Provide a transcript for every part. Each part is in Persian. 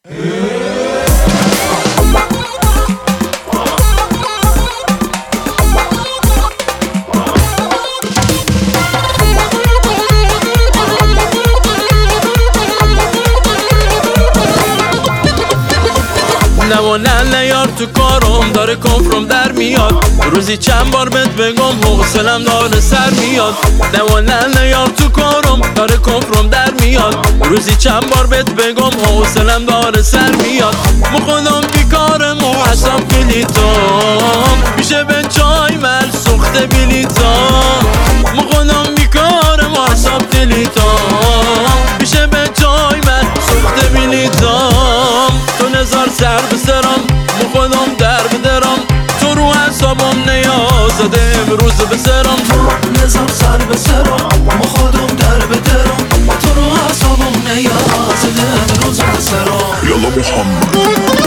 نه یار تو کارم داره کفرم در میاد، روزی چند بار بهت بگم حوصلم داره سر میاد. نه یار تو کارم داره کفرم در میاد، روزی چند بار بهت بگم حوصلم داره سر میاد. خودم بیکارم و حساب کلیتام میشه به چای مر سوخته بلیتام. خودم بیکارم و حساب کلیتام میشه به چای مر سوخته بلیتام. تو نزار سر به سرم خودم در بدرم، تو رو حسابم نیازده امروز به سرم. تو نزار سر به سرم خودم در بدرم، تو رو حسابم نیازده امروز به سرم. یالا محمد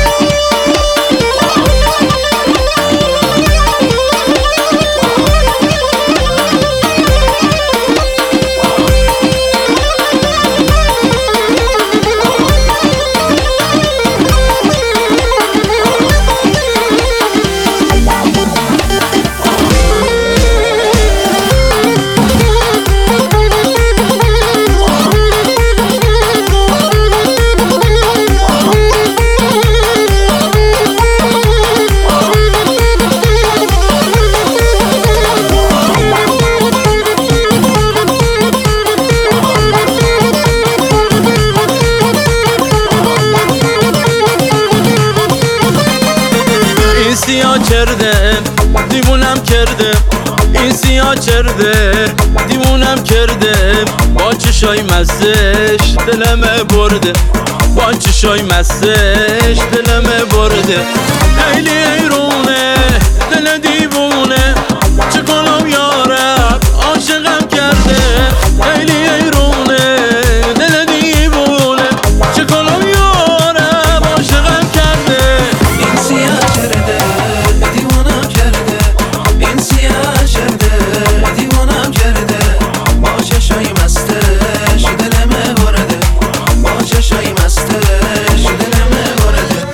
سیاه کرده دیوونم کرده، این سیاه کرده دیوونم کرده. با چشای مستش دلمه برده، با چشای مستش دلمه برده. خیلی ایرونه دل دیوونه، چه کنم یارم عاشقم کرده. خیلی ایرونه دل دیوونه، چه کنم یارم عاشقم کرده. این سیاه کرده دیوانم کرده، این سیاه کرده دیوانم کرده. با چشای مستش دلمه برده، با چشای مستش دلمه برده.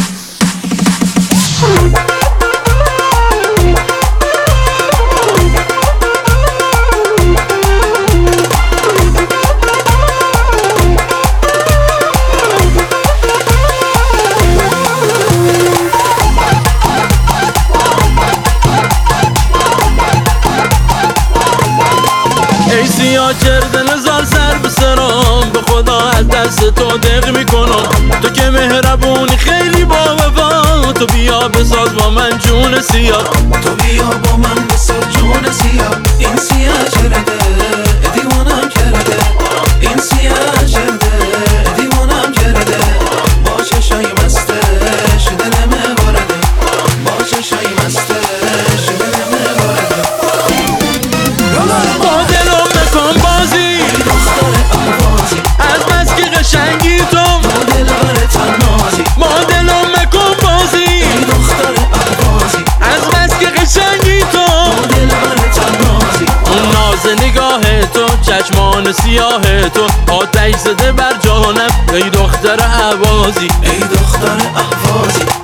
ای سیاه کرده نزار سر به سرم، به خدا از دست تو دق میکنم. تو که مهربونی خیلی با وفا، تو بیا بساز با من جون سیاه، تو بیا با من بساز جون سیاه. این سیاه کرده دیوانم کرده، این سیاه کرده دیوانم کرده. با چشای مستش دلمه برده، با چشای مستش دلمه برده. با دلم بکن بازی دختر احوازی، از بس که قشنگی تو، با دلبر تنازی. با دلم بکن بازی دختر احوازی، از بس که قشنگی تو، با دلبر تنازی. اون ناز نگاه تو، چشمان سیاه تو، آتش زده بر جانم ای دختر احوازی. ای دختر احوازی.